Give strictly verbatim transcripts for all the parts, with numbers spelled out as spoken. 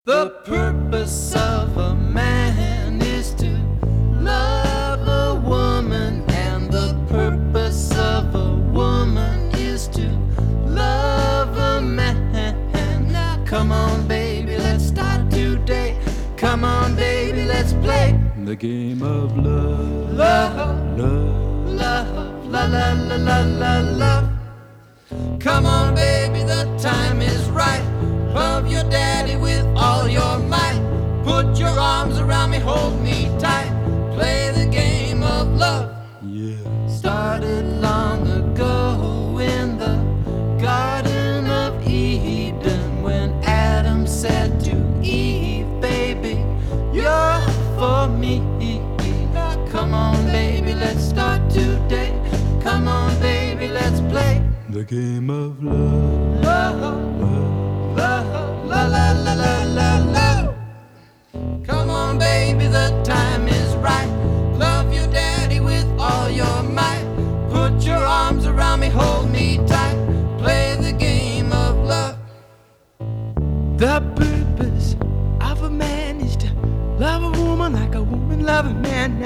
The purpose of a man is to love a woman, and the purpose of a woman is to love a man. Now come on baby, let's start today. Come on baby, let's play the game of love. Love, Love, love, la la la la la love. Come on baby, the time is right. Love your daddy with all your might. Put your arms around me, hold me tight. Play the game of love. yeah. Started long ago in the Garden of Eden, when Adam said to Eve, baby, you're for me. Now come on baby, let's start today. Come on baby, let's play The game of love. love. Love, Love, la la la la la love. Come on baby, the time is right. Love your daddy with all your might. Put your arms around me, hold me tight. Play the game of love. The purpose of a man is to love a woman like a woman love a man.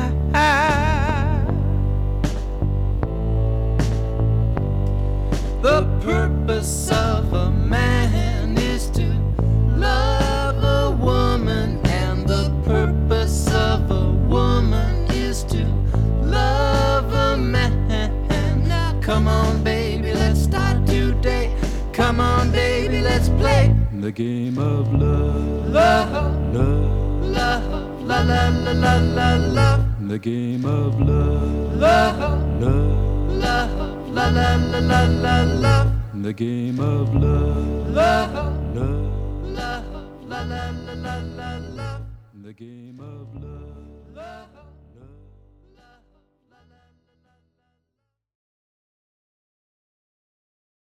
The purpose of a man is to love a woman, and the purpose of a woman is to love a man. Now come on baby, let's start today. Come on baby, let's play the game of love. love, Love, love, la la la la la love. the game of love. Love, Love, love, la la la la la love. the game of love. Love, Love, love, la la la la la love. the game of love. Love.